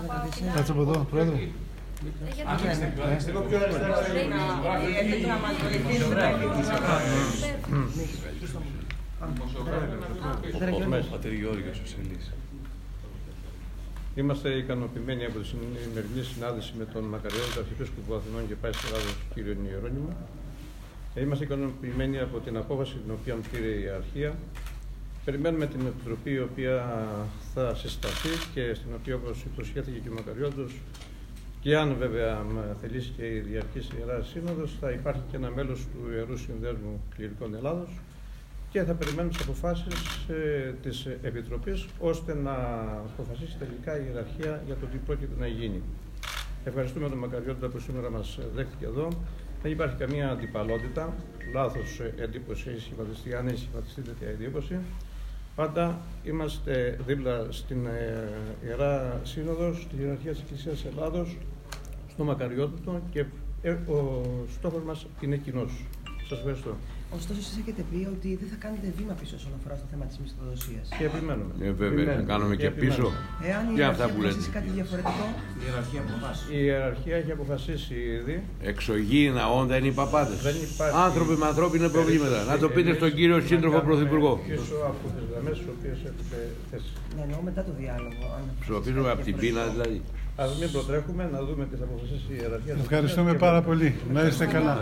Κάτσε από εδώ, Πρόεδρε. Είμαστε ικανοποιημένοι από τη σημερινή συνάντηση με τον Μακαριώδη Αρχιεπίσκοπο Αθηνών και Πάσης Ελλάδος, κύριο Ιερώνυμο. Είμαστε ικανοποιημένοι από την απόφαση την οποία πήρε η Ιεραρχία. Περιμένουμε την επιτροπή η οποία θα συσταθεί και στην οποία, όπως υποσχέθηκε και ο Μακαριώτος, και αν βέβαια θελήσει και η διαρκής Ιερά Σύνοδος, θα υπάρχει και ένα μέλος του Ιερού Συνδέσμου Κληρικών Ελλάδος και θα περιμένουμε τις αποφάσεις της Επιτροπής ώστε να αποφασίσει τελικά η Ιεραρχία για το τι πρόκειται να γίνει. Ευχαριστούμε τον Μακαριώτα που σήμερα μας δέχτηκε εδώ. Δεν υπάρχει καμία αντιπαλότητα, λάθος εντύπωση έχει σχηματιστεί, αν έχει σχηματιστεί τέτοια εντύπωση. Πάντα είμαστε δίπλα στην Ιερά Σύνοδο, στη Ιεραρχία της Εκκλησίας Ελλάδος, στο Μακαριώτο και ο στόχος μας είναι κοινός. Σας ευχαριστώ. Ωστόσο, εσείς έχετε πει ότι δεν θα κάνετε βήμα πίσω όσον αφορά στο θέμα της μισθοδοσίας. Και επιμένουμε. Βέβαια, θα κάνουμε και πίσω. Εάν η Ιεραρχία αποφασίσει κάτι διαφορετικό. Η Ιεραρχία έχει αποφασίσει ήδη. Εξωγήινα όντα είναι οι παπάδες. Άνθρωποι με ανθρώπινα προβλήματα. Να το πείτε στον κύριο σύντροφο Πρωθυπουργό. Πίσω από τις γραμμές τις οποίες έχετε θέσει. Ναι, εννοώ μετά το διάλογο. Ψοφίζουμε από την πείνα δηλαδή. Ας μην προτρέχουμε να δούμε τι θα αποφασίσει η Ιεραρχία. Ευχαριστούμε πάρα πολύ. Να είστε καλά.